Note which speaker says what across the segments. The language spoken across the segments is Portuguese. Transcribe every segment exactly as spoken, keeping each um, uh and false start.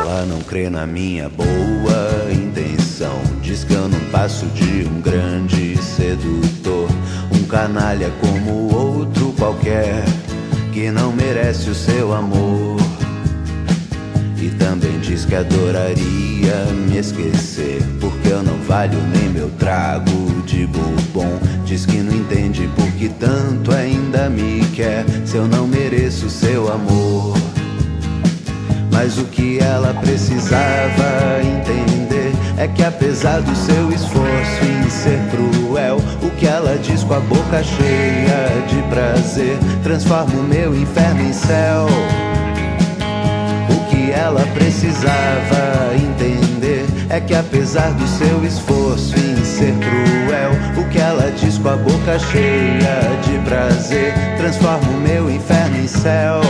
Speaker 1: Ela não crê na minha boa intenção, diz que eu não passo de um grande sedutor, um canalha como outro qualquer, que não merece o seu amor. E também diz que adoraria me esquecer, porque eu não valho nem meu trago de bourbon. Diz que não entende por que tanto ainda me quer, se eu não mereço seu amor. Mas o que ela precisava entender é que apesar do seu esforço em ser cruel, o que ela diz com a boca cheia de prazer transforma o meu inferno em céu. O que ela precisava entender é que apesar do seu esforço em ser cruel, o que ela diz com a boca cheia de prazer transforma o meu inferno em céu.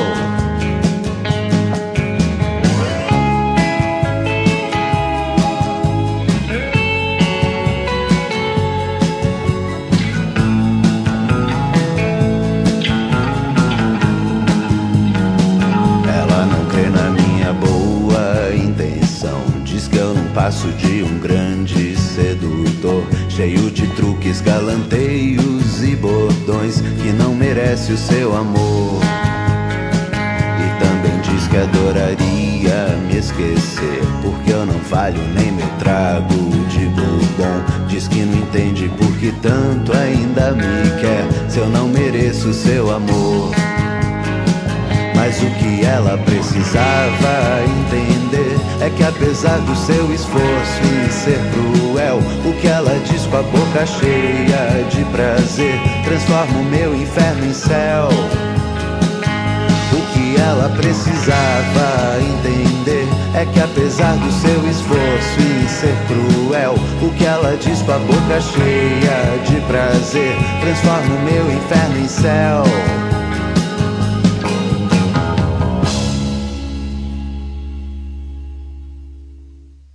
Speaker 1: Passo de um grande sedutor, cheio de truques, galanteios e bordões, que não merece o seu amor. E também diz que adoraria me esquecer, porque eu não valho nem meu trago de bourbon. Diz que não entende por que tanto ainda me quer, se eu não mereço o seu amor. Mas o que ela precisava entender é que apesar do seu esforço em ser cruel, o que ela diz com a boca cheia de prazer transforma o meu inferno em céu. O que ela precisava entender é que apesar do seu esforço em ser cruel, o que ela diz com a boca cheia de prazer transforma o meu inferno em céu.